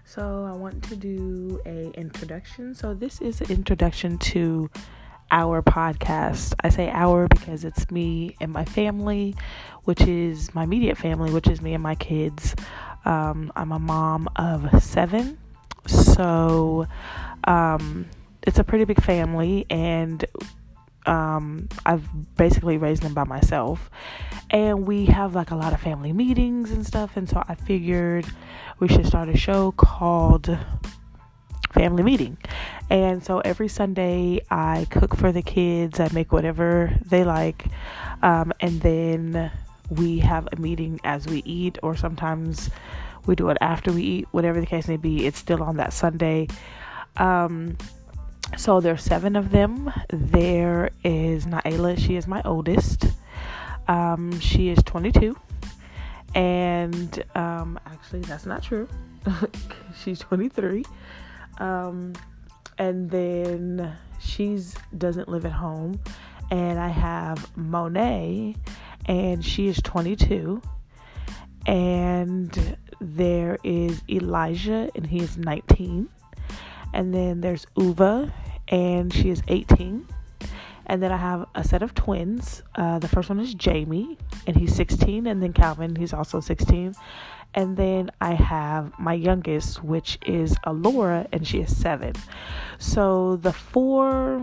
So I want to do a introduction. So this is an introduction to our podcast. I say our because it's me and my family, which is my immediate family, which is me and my kids. I'm a mom of 7. So it's a pretty big family, and I've basically raised them by myself, and we have like a lot of family meetings and stuff, and so I figured we should start a show called Family Meeting. And so every Sunday I cook for the kids, I make whatever they like, and then we have a meeting as we eat, or sometimes we do it after we eat, whatever the case may be. It's still on that Sunday. So there's 7 of them. There is Naila. She is my oldest. She is 22. And actually, that's not true. She's 23. And then she doesn't live at home. And I have Monet, and she is 22. And there is Elijah, and he is 19. And then there's Uva, and she is 18. And then I have a set of twins. The first one is Jamie, and he's 16. And then Calvin, he's also 16. And then I have my youngest, which is Alora, and she is 7. So the 3,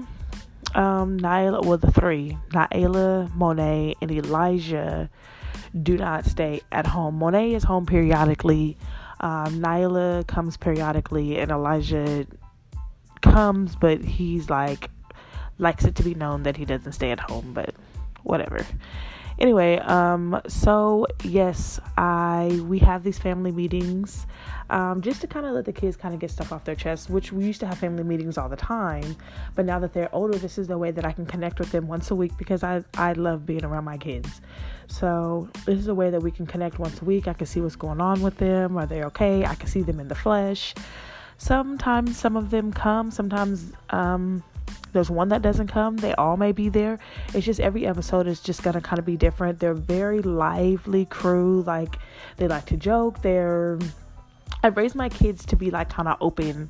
Naila, Monet, and Elijah do not stay at home. Monet is home periodically. Naila comes periodically, and Elijah comes, but he's likes it to be known that he doesn't stay at home, but whatever. Anyway, so yes, we have these family meetings, just to kind of let the kids kind of get stuff off their chest, which we used to have family meetings all the time, but now that they're older, this is the way that I can connect with them once a week, because I love being around my kids. So this is a way that we can connect once a week. I can see what's going on with them. Are they okay? I can see them in the flesh. Sometimes some of them come, sometimes, there's one that doesn't come. They all may be there. It's just every episode is just going to kind of be different. They're very lively crew. Like, they like to joke. I've raised my kids to be like kind of open.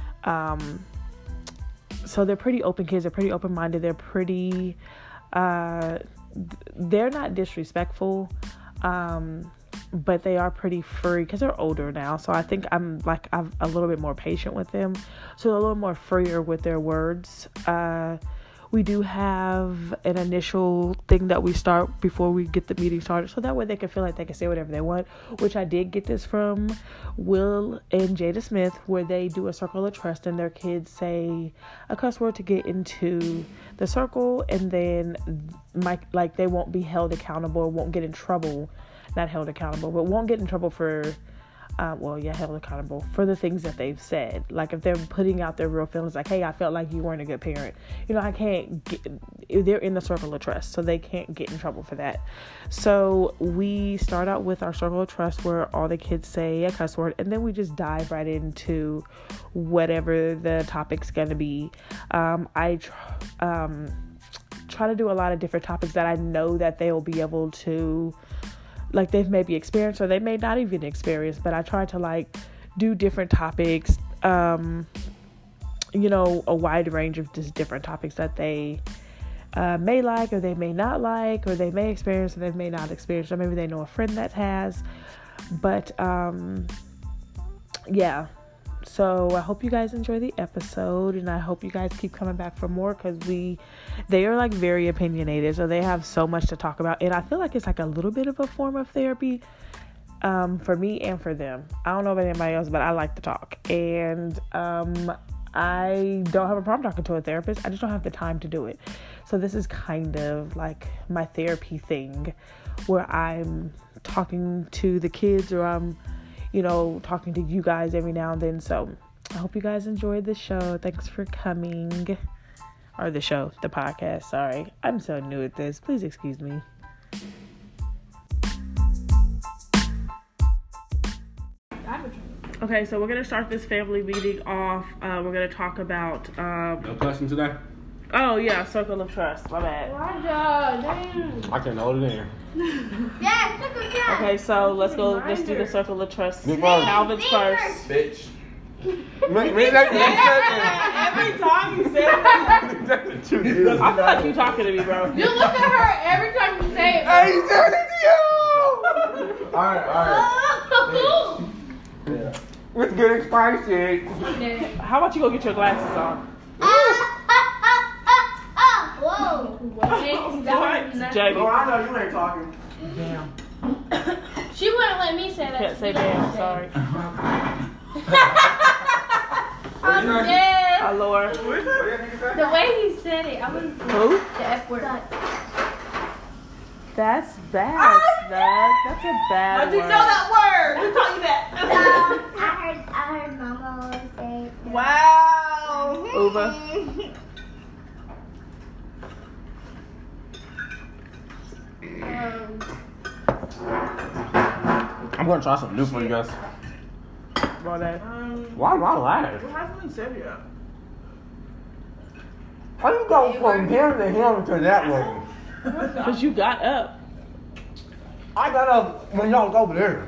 So they're pretty open kids. They're pretty open-minded. They're pretty, they're not disrespectful. But they are pretty free because they're older now. So I think I'm a little bit more patient with them. So they're a little more freer with their words. We do have an initial thing that we start before we get the meeting started. So that way they can feel like they can say whatever they want, which I did get this from Will and Jada Smith, where they do a circle of trust and their kids say a cuss word to get into the circle. And then they won't be held accountable or won't get in trouble. Not held accountable, but won't get in trouble for, held accountable for the things that they've said. Like if they're putting out their real feelings, like, hey, I felt like you weren't a good parent. They're in the circle of trust, so they can't get in trouble for that. So we start out with our circle of trust where all the kids say a cuss word, and then we just dive right into whatever the topic's going to be. I try to do a lot of different topics that I know that they will be able to, like, they've maybe experienced or they may not even experience, but I try to do different topics, a wide range of just different topics that they may like, or they may not like, or they may experience or they may not experience, or maybe they know a friend that has. But yeah, so I hope you guys enjoy the episode, and I hope you guys keep coming back for more, because they are very opinionated, so they have so much to talk about, and I feel like it's a little bit of a form of therapy for me and for them. I don't know about anybody else, but I like to talk, and I don't have a problem talking to a therapist. I just don't have the time to do it. So this is kind of like my therapy thing, where I'm talking to the kids, or I'm talking to you guys every now and then. So I hope you guys enjoyed the show. Thanks for coming. Or the podcast. Sorry. I'm so new at this. Please excuse me. Okay, so we're going to start this family meeting off. We're going to talk about... no question today? Oh, yeah, circle of trust. My bad. I can't hold it in. Yeah, circle of trust. Okay, so let's do the circle of trust. Calvin's first. Bitch. Every time you say that. I feel like you talking to me, bro. You look at her every time you say it. Hey, he's doing it to you! Alright. Yeah. It's getting spicy. How about you go get your glasses on? Whoa. Jamie. Oh, I know you ain't talking. Damn. She wouldn't let me say that. Can't say damn, sorry. I'm dead. Hi, Laura. The way he said it, I was Who? the F word. That's bad, That's a bad How'd you word. know that word? Who taught you that? I heard Mama always say. Wow. Uber. I'm gonna try something new for you guys. Well, that. Why am I laughing? What happened in Serbia? How you go from here to him to that way? Because you got up. I got up when y'all was over there.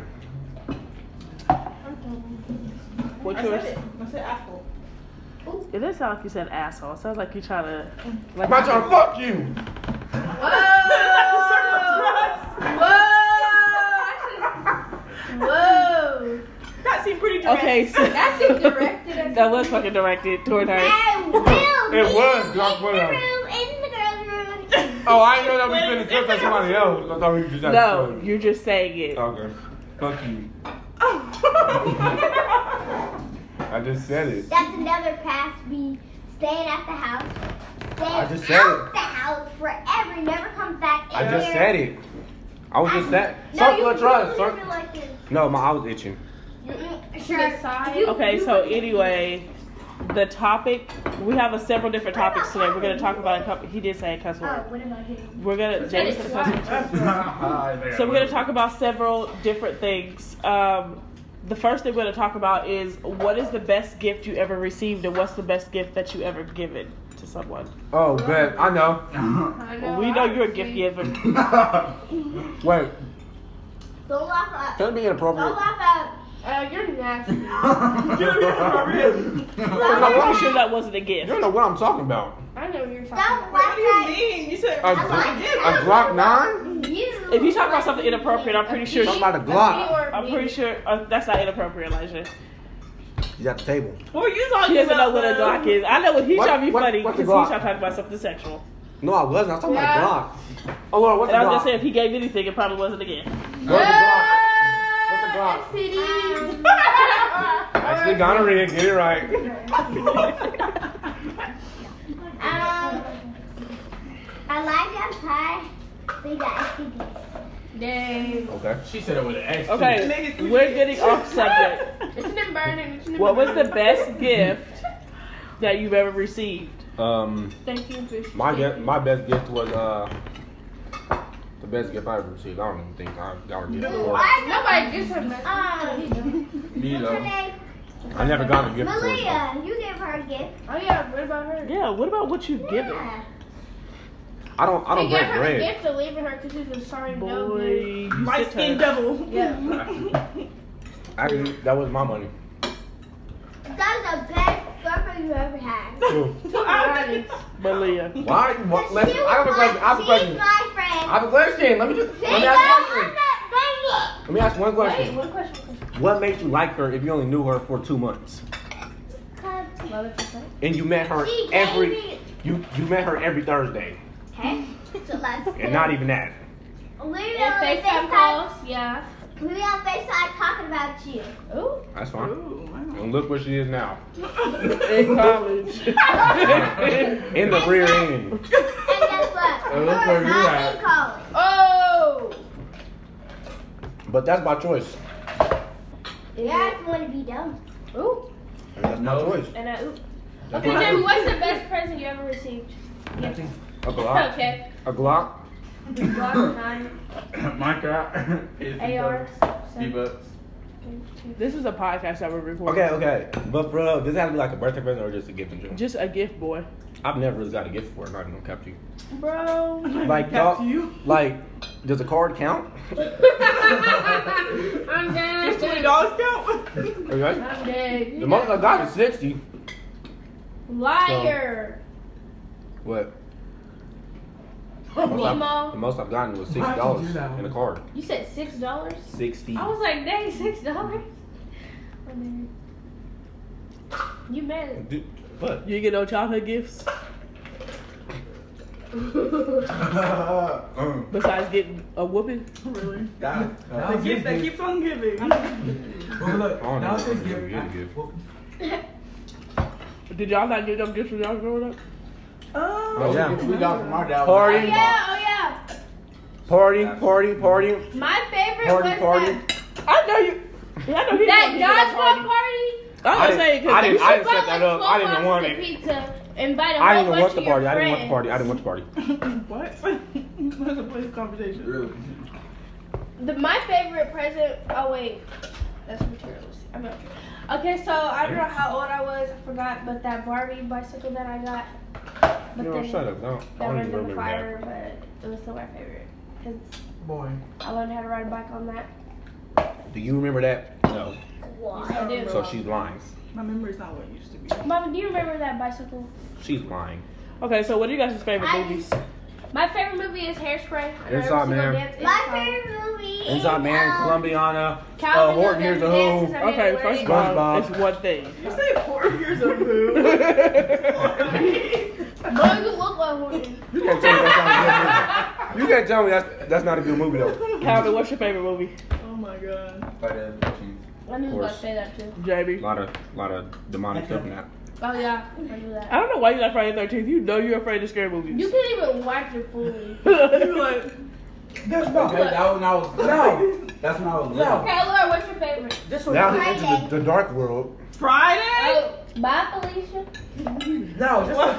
What's I yours? said it. I said apple. It does sound like you said asshole. It sounds like you trying to. Like, I'm trying to fuck you. Whoa. That seemed pretty direct. Okay, so That seemed directed. that was fucking directed toward her. It was. Y'all put up. In the girls' room. Oh, I didn't know that we couldn't flip at somebody else. I thought we just had to No, flip. you're just saying it. Okay. Fuck you. I just said it. That's another past me staying at the house. Staying I just said out it. the house forever. Never comes back in I just here. said it. I was just that. No, you Circle of trust. really feel like this. No, I was itching. Sure. The side. Okay, so anyway, the topic, we have several different topics today. We're going to talk about a couple. He did say a cuss Oh, word. what about him? We're going to, James said a cuss word. So we're going to talk about several different things. The first thing we're going to talk about is what is the best gift you ever received and what's the best gift that you ever given to someone? Oh, bet. I know. Well, we know you're a gift giver. Wait. Don't laugh at. Can it be Don't inappropriate? laugh at. You're nasty. I'm pretty sure that wasn't a You gift. don't know what I'm talking about. I know what you're talking Don't about. What do you laugh mean? You said A Glock 9? at. You. If you talk about something inappropriate, I'm pretty sure. Talking about a Glock. I'm pretty sure that's not inappropriate, Elijah. He's at the table. What were you talking She doesn't know about? what a Glock is. I know what he's What- trying to be what- funny what's because a he's Glock? trying to talk about something sexual. No, I wasn't. I was talking Yeah. about a Glock. Oh, Lord, what's a And I was Glock? just saying, if he gave anything, it probably wasn't a gift. What's a Glock? What's a Glock? STDs. Actually, gonorrhea. Get it right. I like outside. They got STDs. Dang. Okay. She said it with an X. Okay, we're getting off subject. It's been burning. It's been What was the burning. best gift that you've ever received? Thank you, fish. My best gift was the best gift I ever received. I don't even think I got a gift before. Nobody gives her best. Me What's her though. name? I never got a gift before. Malia. You gave her a gift. Oh yeah, what about her? Yeah, what about what you've given? Yeah. I don't He gave break her a bread. gift of leaving her because she was sorry no Boy, good. you Light sit skin her. devil. Yeah. Actually, that was my money. That's the best girlfriend you ever had. To be honest. Malia. Why? What, listen, I have a question. I have a She's question. my friend. I have a question. Let me ask one question. Let me ask one Wait, question. one question. What made you like her if you only knew her for 2 months? And you met her She gave every me- you met her every Thursday. Okay. So let's And not even that. We were And on FaceTime FaceTime. calls, yeah. We were on FaceTime talking about you. Ooh. That's fine. Ooh, wow. And look where she is now. In college. In the rear end. And guess what? Oh, look where We're you not at. in college. Oh. But that's my choice. Yeah, if you want to be dumb. Ooh. And that's my choice. And I ooh. That's Okay, my Jamie, choice. what's the best present you ever received? A Glock. Okay. A Glock. Glock 9, My cat is AR, D-Bucks. This is a podcast that we're recording. Okay. But bro, does it have to be like a birthday present or just a gift in general? Just a gift, boy. I've never really got a gift for it, not even gonna cap to you. Bro. Like Cap y'all, to you? like Does the card count? I'm dead. Does $20 count? Okay. I'm dead. The most I got is 60. Liar. What? The Nemo. most I've gotten was Why'd you do $60 that in a one? card. You said $6? 60. I was like, dang, $6. You mad? Dude, what? You get no childhood gifts besides getting a whooping? Really? God. The gift that keeps on giving. Well, look, I don't know. nowadays, Get a gift. well, Did y'all not get them gifts when y'all was growing up? Oh, yeah. We got from our dad. Oh Party, yeah. party. My favorite Party, was party. I know you. Yeah, I know he that didn't get a dodgeball party. party. I was saying I because didn't Bought set that like up. I 12 didn't want boxes of it. Pizza. Invite a I whole didn't even bunch want the of party. your I didn't want the friends. party. I didn't want the party. What? That's a police conversation. Really? My favorite present. Oh wait, that's materials. I'm not. Okay, so I don't know how old I was. I forgot, but that Barbie bicycle that I got. But No, then shut up. No, that I don't went even in the remember fire, but it was still my favorite because boy. I learned how to ride a bike on that. that. Do you remember that? No. I do. So she's lying. My memory's not what it used to be. Mama, do you remember that bicycle? She's lying. Okay, so what are you guys' favorite I- movies? My favorite movie is Hairspray. Inside Man. My favorite movie is Inside Man, Columbiana, Calvin Horton Hears a Who. Okay, first of all, SpongeBob. it's one thing. You say 4 years of who? Boy, you look like Horton. You can't tell me that's not a good movie. You can't tell me that's not a good movie though. Calvin, what's your favorite movie? Oh my god. I knew you was about to say that too. Jamie. A lot of demonic stuff in that. Oh yeah, I knew that. I don't know why you like Friday the 13th. You know you're afraid of scary movies. You can't even watch it fully. You like, That's not. That when I was No. That's when I was No. little. Okay, Laura, what's your favorite? This was Now he's into the dark world. Friday? Oh, bye, Felicia. no. This was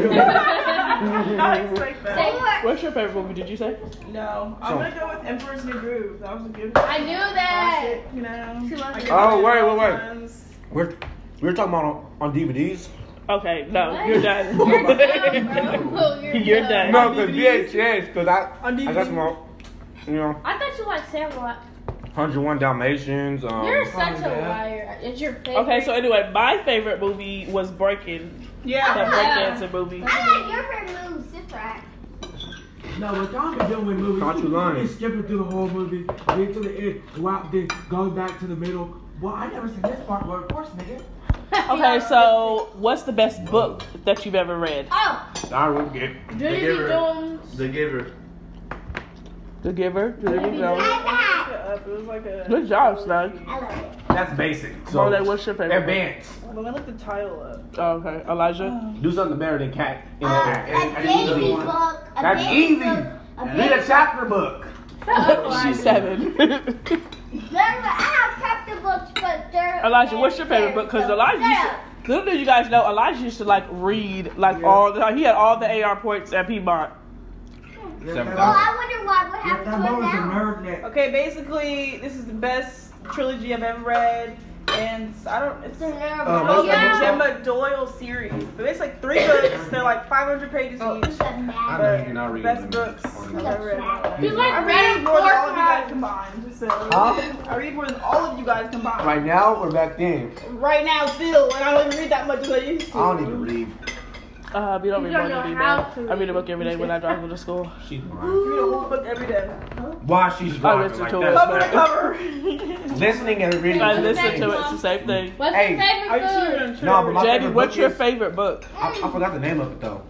I expect that. Say- What's your favorite movie? Did you say? No, I'm gonna go with Emperor's New Groove. That was a good I knew that. classic, you know. She loves I it. get Oh, it wait. all times. We were talking about on DVDs. Okay, no, What? you're done. You're dumb, bro. You're done. No, because VHS. Because On I got DVD? some, you know, I thought you liked Sandlot. 101 Dalmatians. You're such a yeah. liar. It's your favorite. Okay, so anyway, my favorite movie was Breaking. Yeah. That Yeah. breakdancing movie. I like your favorite movie, Sister Act. No, when Tom is dealing with movies, Thought you lying. he's skipping through the whole movie, get to the end, wow, then goes back to the middle. Well, I never seen this part. Well, of course, nigga. Okay, so what's the best book that you've ever read? Oh, I will get. Davy Jones. The Giver. The Giver. Davy Jones. It was like a. Good job, Snug. I love it. That's basic. So, what's your favorite? Advance. Let me look the title up. Oh, okay, Elijah. Do something better than cat. A baby book. A That's baby easy. book, a Read baby a chapter book. She's 7. I have chapter books, but they're. Elijah, what's your favorite book? Because Elijah used to, little do you guys know, Elijah used to like read like all the time. He had all the AR points at Piedmont. Well, I wonder why we have That to boy put was a down. nerd net. Okay, basically, this is the best trilogy I've ever read. And I don't. It's what's that the book Gemma Doyle series. But it's like 3 books. They're like 500 pages each. I know you cannot read Best them. books I've ever read. He's like I read read more than all of you guys times. combined. So Huh? I read more than all of you guys combined. Right now or back then? Right now, still, and I don't even read that much as I used to. I don't even read. We don't read You don't more than know me, how man. to I read a read. book every day when I drive to school. She's I lying. read a whole book every day. Why she's I driving listen like to that? it. Cover to cover. Listening and reading. I two listen things. to it. It's the same thing. What's Hey. your Are you favorite sure food? I'm sure? No, but my Jamie, favorite what's book your is- favorite book? I forgot the name of it though.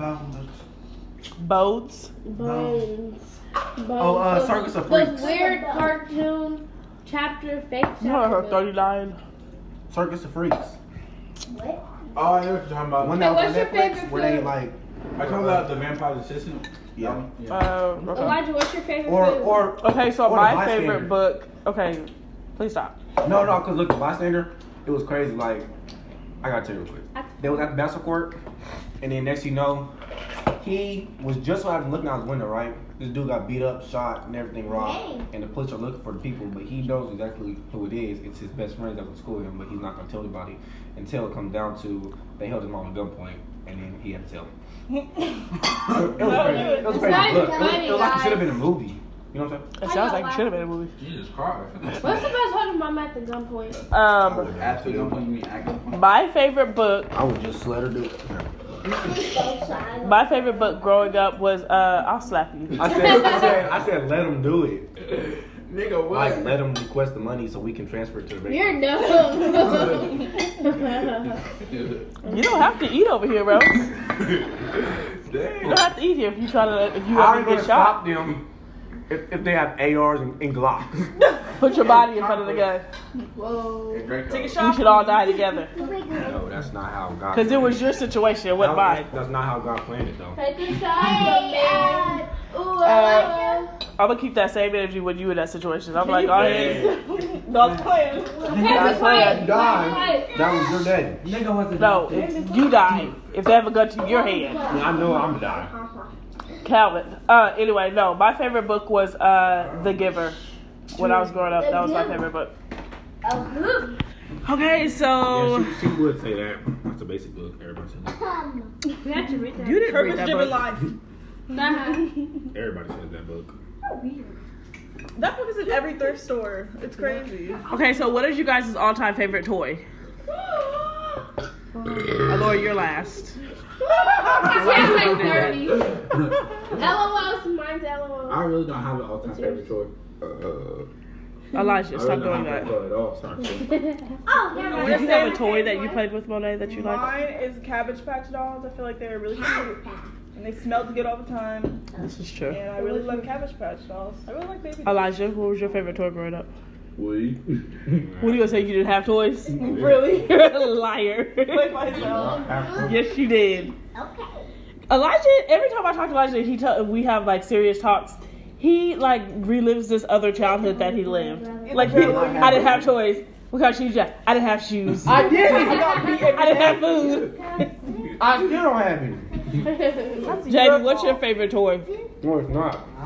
Bodes. Bones. Oh, Circus of Those Freaks. weird cartoon chapter, fake chapter. You know her books. 39. Circus of Freaks. What? Oh, I know what you're talking about. One that was on what's your Netflix favorite where they food? like. Are you talking about the Vampire's Assistant? Yeah. Okay. Elijah, what's your favorite Or food? or Okay, so Or The my Bystander. favorite book. Okay, please stop. no, cause look, the bystander, it was crazy. Like, I gotta tell you real quick. They was at the basketball court, and then next you know, he was just so happened looking out his window, right? This dude got beat up, shot, and everything robbed. Dang. And the police are looking for the people, but he knows exactly who it is. It's his best friend that was school with him, but he's not gonna tell anybody until it comes down to they held him on a gunpoint, and then he had to tell. It was crazy. It was a It's crazy not book. even It was funny, like it should have guys. been a movie. You know what I'm saying? It sounds like it should have been a movie. Jesus Christ. What's the best holding mom at the gunpoint? After you mean acting. My favorite book. I would just let her do it. My favorite book growing up was I'll slap you. I said, let them do it. Nigga, what? Like, let them request the money so we can transfer it to the bank. You're dumb. You don't have to eat over here, bro. You Damn. don't have to eat here if you try to. If you How are want you to gonna get shot. stop them if they have ARs and Glocks? Put your body in front of the gun. Whoa. Take a We shot. should all die together. No, that's not how God. Cause it was your situation, it wasn't mine. That's not how God planned it, though. Take a shot, man. Ooh, I'm gonna keep that same energy when you in that situation. I'm like, go ahead. God's plan. God's plan. Die. That was your daddy. Nigga wasn't. No, you die if they have a gun to your head. I know I'm dying. Calvin. Anyway, no. My favorite book was The Giver. When I was growing up, that was my favorite book. Okay, so Yeah, she would say that. That's a basic book. Everybody says that. We have to read that. you didn't read Purpose that driven book. life. Nah. Everybody says that book. That book is in every thrift store. It's crazy. Okay, so what is you guys' all-time favorite toy? Laura, you're last. Sounds like 30. LOLs, mine's LOL. I really don't have an all-time favorite toy. Elijah, I stop really doing don't have that. a toy at all. Sorry. Did you have a toy that you played with, Monet, that you liked? Mine is Cabbage Patch Dolls. I feel like they're really cute. And they smelled good all the time. This is true. And I really love Cabbage Patch Dolls. I really like baby dolls. Elijah, what was your favorite toy growing up? We. What are you gonna say? You didn't have toys? Really? You're a liar. Like myself. Yes, you did. Okay. Elijah, every time I talk to Elijah, we have like serious talks. He like relives this other childhood that he lived. Like I didn't have toys. What kind of shoes you got? I didn't have shoes. I did. I got beat every I didn't day. have food. I still don't have any. JB, what's your favorite toy? No, it's not. I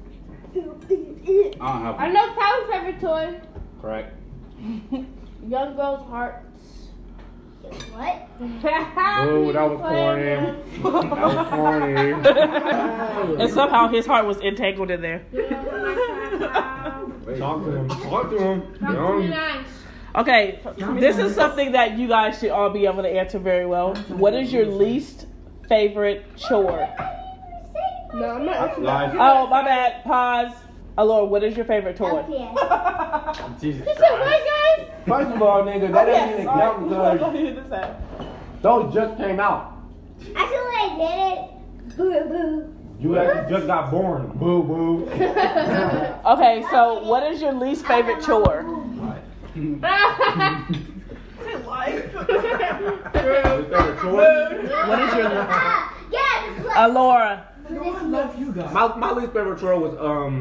don't have I know Kyle's favorite toy. Correct. Young girls' hearts. What? Oh, that was corny. That was corny. And somehow his heart was entangled in there. Talk to him. Talk to him. Nice. Okay, this is something that you guys should all be able to answer very well. What is your least favorite chore? No, I'm not. Life. Oh, my bad. Pause. Alora, what is your favorite toy? Okay. Jesus He said, what, Christ. guys? First of all, nigga, that doesn't even count because This out. those just came out. I feel like I did it. Boo boo. You actually just got born. Boo boo. Okay, so what is your least favorite chore? Say life. What is your Yeah. Alora? I love you guys. My least favorite chore was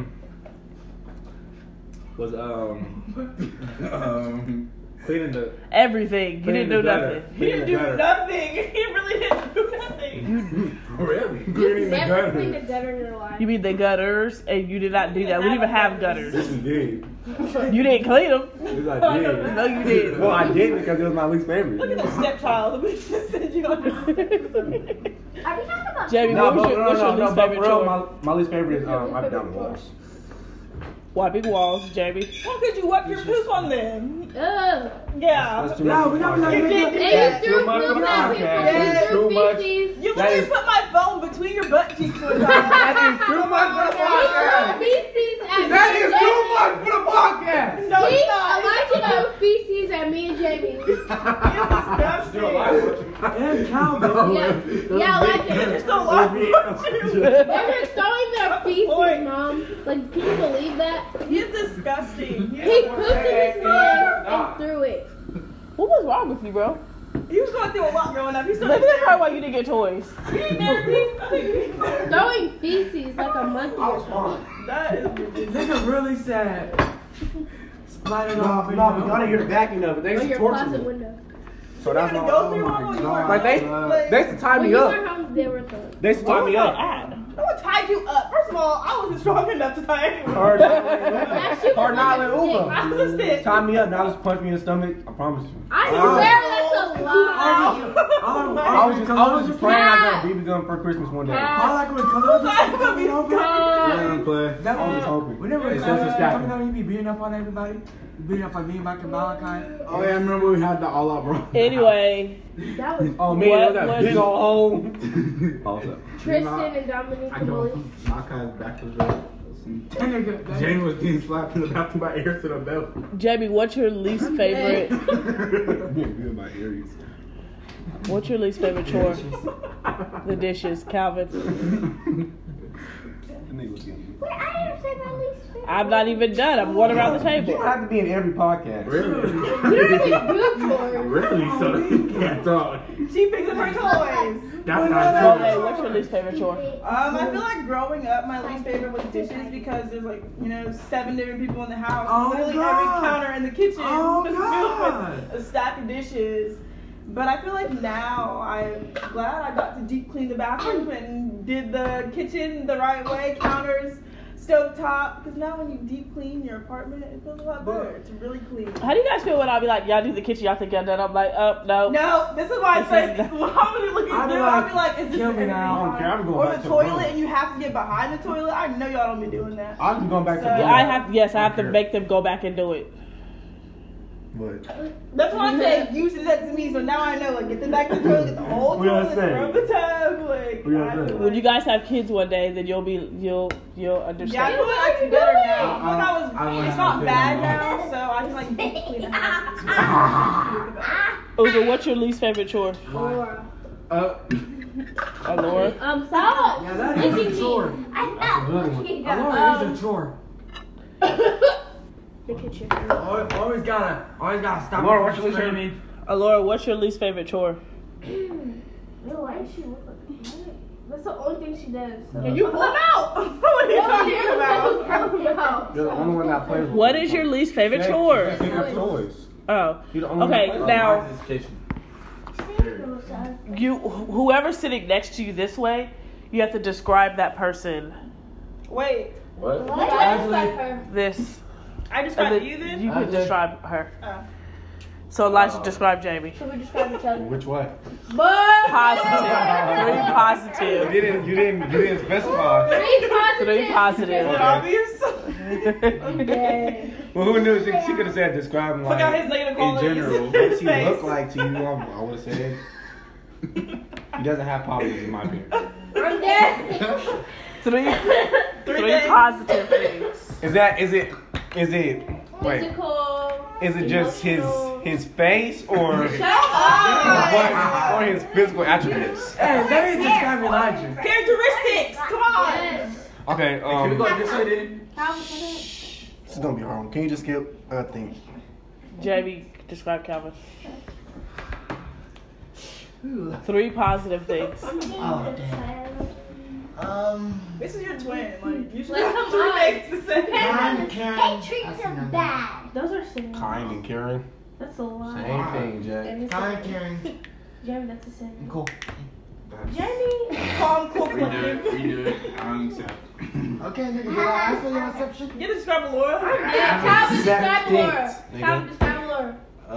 cleaning the. Everything. You didn't do nothing. He didn't do nothing. He really didn't do nothing. Really? Cleaning the Never cleaned gutter. a gutter in your life. You mean the gutters, and you did not do that. We didn't even have gutters. Yes, we did. You didn't clean them. Yes, I did. No, you didn't. Well, I didn't because it was my least Look at favorite. the stepchild. The bitch just said you don't do Are we talking about? Jamie, No, what's but your least but favorite for real, chore? my least favorite is wiping down the walls. Wiping walls, Jamie. How could you wipe your poop on them? Ugh. Yeah. That's too No, much. we're not gonna You make did it. And that. you threw Too much poop for the at people. podcast. You threw Too much. feces. You That literally is- put my phone between your butt cheeks one time. That is too much for the He threw podcast. feces at That me is and too Jamie. much for the podcast. No, He, it's not. Elijah threw feces at me and Jamie. Disgusting. And Calvin. Yeah, Elijah. Just don't laugh at you. They were throwing their feces, Mom. Like, can you believe that? He's disgusting. He pooped in his hand and threw it. What was wrong with you, bro? He was going through a lot growing up. He Maybe started that's probably why you didn't get toys. Throwing feces like a monkey or something. That is ridiculous. Nigga really sad. Splattered No, off. but y'all didn't hear the backing of it. They Or used to your torture closet me. window. So that's You why. gotta go through all those words. Like they used to tie When me you up. were home, they were throwing. They used to tie me up. No one tied you up. First of all, I wasn't strong enough to tie anyone. Or That shit was Or like Nile a and stick. Uber. I was a stick. Tie me up, now just punch me in the stomach. I promise you. I swear that's a lie. I was just praying I got a BB gun for Christmas one day. All I can was coming over. Yeah, play. That I was was hoping. whenever It's it's just a stack. coming out, you be beating up on everybody. You beating up on me back in Valentine. Oh yeah, I remember we had that all out, bro. Anyway, That was Oh man, What that was- big old hole. Also, Tristan and Dominique I can Kamali. Malachi's back was red. Jane was getting slapped in the bathroom by ear to the belt. Jamie, what's your least favorite? Being good by Aries. What's your least favorite chore? The dishes, Calvin. Wait, I didn't say my least favorite. I'm not even done. I'm going around the You table. don't have to be in every podcast. Really? Good chores. Really? So you can't talk. She picks up her toys. That's not Okay, true. what's your least favorite chore? I feel like growing up, my least favorite was dishes because there's like, 7 different people in the house. Oh, Literally God. every counter in the kitchen Oh, was God. filled with a stack of dishes. But I feel like now I'm glad I got to deep clean the bathroom and did the kitchen the right way, counters, stove top. Because now when you deep clean your apartment, it feels a lot better. It's really clean. How do you guys feel when I'll be like, y'all do the kitchen, y'all think y'all done? I'm like, oh, no. No, this is why I This say, is- how many looking I'd be through, I'll like, be like, is this kill me now. I don't care, I'm going or back the to the room. toilet and you have to get behind the toilet? I know y'all don't be doing that. I'll just be going back to the So- room. I have to Okay. make them go back and do it. But That's why I say you said that to me, so now I know. Like, get the back of the toilet, get the whole We toilet, understand. rub the tub, like. We I understand. feel When like- you guys have kids one day, then you'll understand. Yeah, I feel like it's better now. When I don't it's have not no bad kids now, so I can like deep clean the house. Uber, what's your least favorite chore? Laura. Laura? Stop. Yeah, that is a chore. I know. Laura is a chore. The kitchen. Always gotta stop. Laura, what's your least screaming. Laura, what's your least favorite chore? Why does she look like that? That's the only thing she does. So. And you pull them out. What are you talking about? you're the only one that plays with What me. is your least favorite chore? Pick up toys. Oh, You're the only okay. one that Now, plays whoever's sitting next to you this way, you have to describe that person. Wait, What? This. I and described then you then? You can describe her. Oh. So Elijah, describe Jamie. Should we describe each other? Which way? But Positive. 3 positive. You didn't specify. 3 positive. Three Is it positive. obvious? Okay. Well, who knew? She could have said describe him Look at his like negative in qualities. general. What does he look like to you? I would have said. He doesn't have problems in my opinion. I'm dead. Three things. positive things. Is it? Wait. Physical. Is it just emotional. his face or Shut up. or his physical attributes? Hey, let me describe Elijah. Characteristics. Come on. Yes. Okay. Can we go this way then? This is gonna be hard. Can you just skip? I think. Jamie, describe Calvin. 3 positive things. Oh, damn. This is your twin. Like you should Like, have come 3 on. things to say. Kind, caring. He treats him bad. Those are same. Kind and caring. That's a lot. Same thing, Jack. And it's Kind, caring. Jamie, that's the same. Cool. Jamie. Calm, cool, collective. Redo it. I don't accept. Okay, nigga, did I ask for your exception? You can describe Laura. Yeah, Calvin, describe Laura. Nigga. Calvin, describe Laura.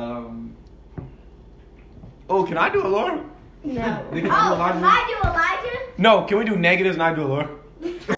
Oh, can I do a Laura? No. Nigga, do Oh, Elijah? if I do Elijah? No, can we do negatives and I do a Laura?